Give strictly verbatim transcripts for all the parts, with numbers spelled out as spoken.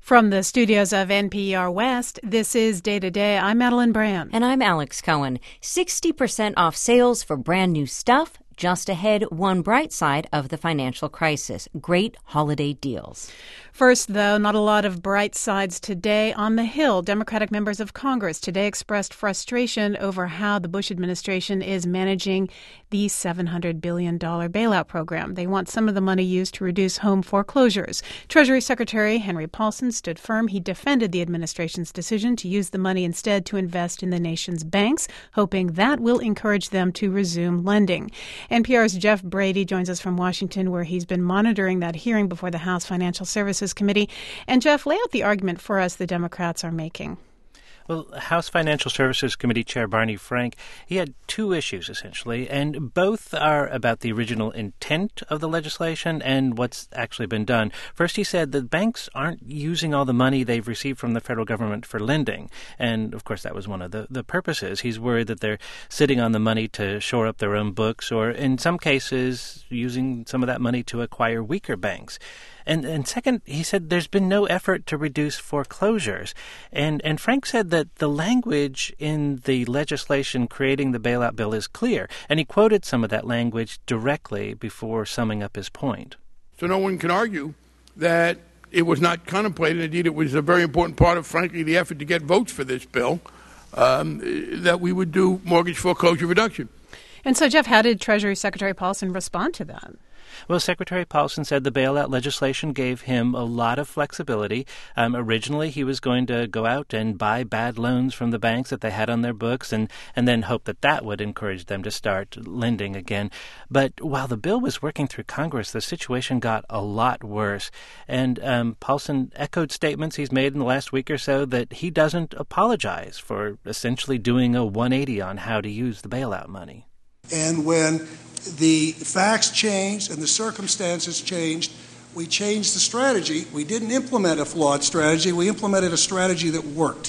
From the studios of N P R West, this is Day to Day. I'm Madeline Brand. And I'm Alex Cohen. sixty percent off sales for brand new stuff. Just ahead, one bright side of the financial crisis. Great holiday deals. First, though, not a lot of bright sides today. On the Hill, Democratic members of Congress today expressed frustration over how the Bush administration is managing the seven hundred billion dollars bailout program. They want some of the money used to reduce home foreclosures. Treasury Secretary Henry Paulson stood firm. He defended the administration's decision to use the money instead to invest in the nation's banks, hoping that will encourage them to resume lending. N P R's Jeff Brady joins us from Washington, where he's been monitoring that hearing before the House Financial Services Committee. And Jeff, lay out the argument for us the Democrats are making. Well, House Financial Services Committee Chair Barney Frank, he had two issues, essentially, and both are about the original intent of the legislation and what's actually been done. First, he said that banks aren't using all the money they've received from the federal government for lending, and, of course, that was one of the, the purposes. He's worried that they're sitting on the money to shore up their own books or, in some cases, using some of that money to acquire weaker banks. And, and second, he said there's been no effort to reduce foreclosures. And, and Frank said that the language in the legislation creating the bailout bill is clear. And he quoted some of that language directly before summing up his point. So no one can argue that it was not contemplated. Indeed, it was a very important part of, frankly, the effort to get votes for this bill, um, that we would do mortgage foreclosure reduction. And so, Jeff, how did Treasury Secretary Paulson respond to that? Well, Secretary Paulson said the bailout legislation gave him a lot of flexibility. Um, originally, he was going to go out and buy bad loans from the banks that they had on their books and, and then hope that that would encourage them to start lending again. But while the bill was working through Congress, the situation got a lot worse. And um, Paulson echoed statements he's made in the last week or so that he doesn't apologize for essentially doing a one eighty on how to use the bailout money. And when the facts changed and the circumstances changed, we changed the strategy. We didn't implement a flawed strategy. We implemented a strategy that worked.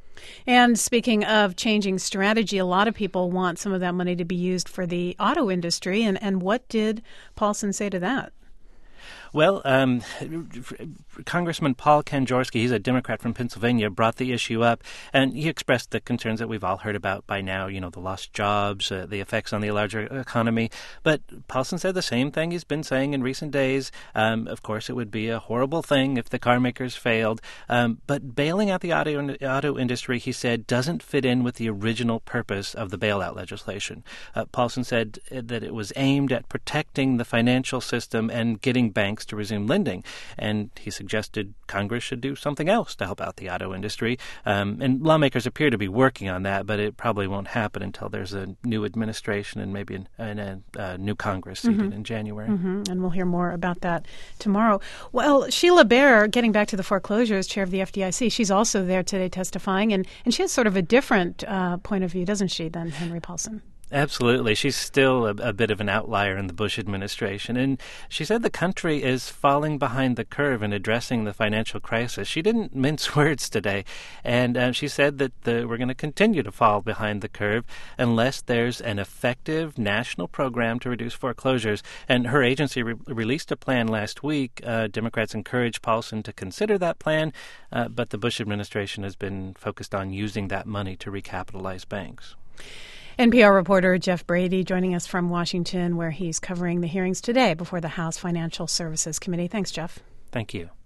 And speaking of changing strategy, a lot of people want some of that money to be used for the auto industry. And, and what did Paulson say to that? Well, um, Congressman Paul Kanjorski, he's a Democrat from Pennsylvania, brought the issue up, and he expressed the concerns that we've all heard about by now, you know, the lost jobs, uh, the effects on the larger economy. But Paulson said the same thing he's been saying in recent days. Um, of course, it would be a horrible thing if the car makers failed. Um, but bailing out the auto, auto industry, he said, doesn't fit in with the original purpose of the bailout legislation. Uh, Paulson said that it was aimed at protecting the financial system and getting banks to resume lending. And he suggested Congress should do something else to help out the auto industry. Um, and lawmakers appear to be working on that, but it probably won't happen until there's a new administration and maybe an, an, a, a new Congress seated mm-hmm. in January. Mm-hmm. And we'll hear more about that tomorrow. Well, Sheila Bair, getting back to the foreclosures, chair of the F D I C, she's also there today testifying, and, and she has sort of a different uh, point of view, doesn't she, than Henry Paulson? Absolutely. She's still a, a bit of an outlier in the Bush administration. And she said the country is falling behind the curve in addressing the financial crisis. She didn't mince words today. And uh, she said that the, we're going to continue to fall behind the curve unless there's an effective national program to reduce foreclosures. And her agency re- released a plan last week. Uh, Democrats encouraged Paulson to consider that plan, uh, but the Bush administration has been focused on using that money to recapitalize banks. N P R reporter Jeff Brady joining us from Washington, where he's covering the hearings today before the House Financial Services Committee. Thanks, Jeff. Thank you.